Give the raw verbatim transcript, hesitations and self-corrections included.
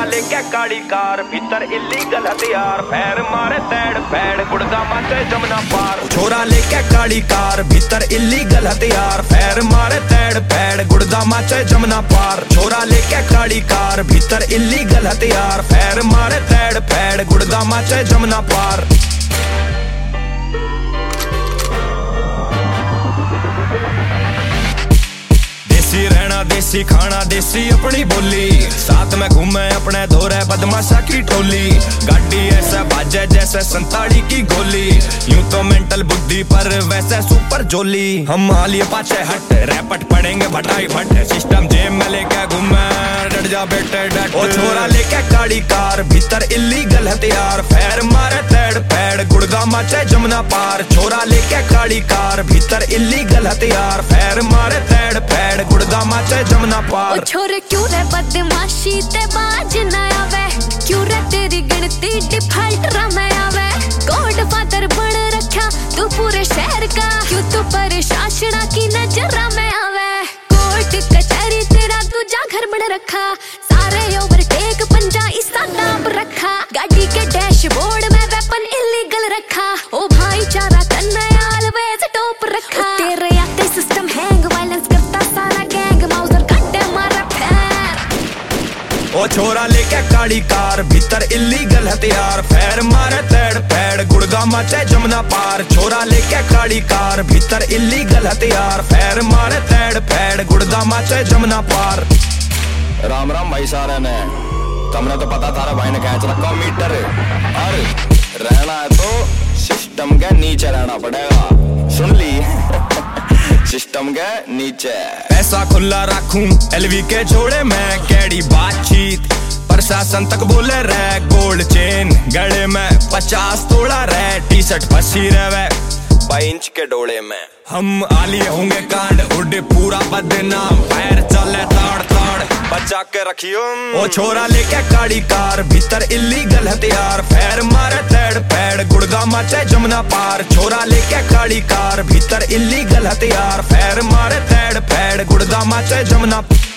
लेके काली कार, भीतर इलीगल हथियार, पैर मारे तैड़ पैड़, गुड़गा माचे जमुना पार। छोरा लेके काली कार, भीतर इलीगल हथियार, पैर मारे तैड़ पैड़, गुड़गा माचे जमुना पार। छोरा लेके काली कार, भीतर इलीगल हथियार, पैर मारे तैड़ पैड़, गुड़गा माचे जमुना पार। देसी रहना देसी खाना देसी अपनी बोली, साथ में घूमे अपने धोरे बदमाशा की टोली। गाड़ी ऐसा बाजे जैसे संताड़ी की गोली, यूं तो मेंटल बुद्धि पर वैसे सुपर जोली। हम हालिए पाछे हट रैपट पड़ेंगे भटाई फट, सिस्टम जेब में लेके घूमे डट जा बेटे डट। ओ छोरा लेके काली कार, भीतर इलीगल हथियार, पैर मारे तैड़ पैड़, गुड़गा माचे जमुना पार। छोरा लेके काली कार, भीतर इलीगल हथियार, पैर मारे तैड़ पैड़, गुड़गा माचे जमुना पार। ओ छोरे क्यों रे बदमाशी ते बाज ना आवे, क्यों रे तेरी गिनती डिफॉल्ट में आवे। गॉड फादर बन रखा तू पूरे शहर का, क्यों तू प्रशासना की नजर में आवे। कोर्ट कचहरी तेरा दूजा घर बन रखा, सारे ओवरटेक पंजा इसका नाम रखा। गाड़ी के डैशबोर्ड में वेपन इलीगल रखा, ओ भाईचारा कन्ने ऑलवेज टॉप रखा। तेरे आते सिस्टम हैंग, वायलेंस करता सारा गैंग, माउजर काटे मारा पैर। ओ छोरा लेके काली कार, भीतर इलीगल हथियार, पैर मारे तैड़ पैड़, गुड़गा माचे जमुना पार। छोरा लेके काली कार, भीतर इलीगल हथियार, पैर मारे तैड़ पैड़, गुड़गा माचे जमुना पार। राम राम भाई सारे ने, तुमने तो पता थारा भाई ने खींच रखा मीटर, और रहना है तो सिस्टम के नीचे रहना पड़ेगा, सुन ली। सिस्टम के नीचे पैसा खुला रखूं एलवी के जोड़े में, कैडी बातचीत प्रशासन तक बोले रहे। गोल्ड चेन गले में पचास तोड़ा रहे, टी शर्ट फंसी रहे बाई इंच के डोले में। हम आलिए होंगे कांड, उड़े पूरा बदनाम, पैर चले ताड़ ताड़, बचा के रखियो। ओ छोरा लेके काली कार, भीतर इलीगल हथियार, पैर मारे तैड़ पैड़, गुड़गा माचे जमुना पार। छोरा लेके काली कार, भीतर इलीगल हथियार, पैर मारे तैड़ पैड़, गुड़गा माचे जमुना।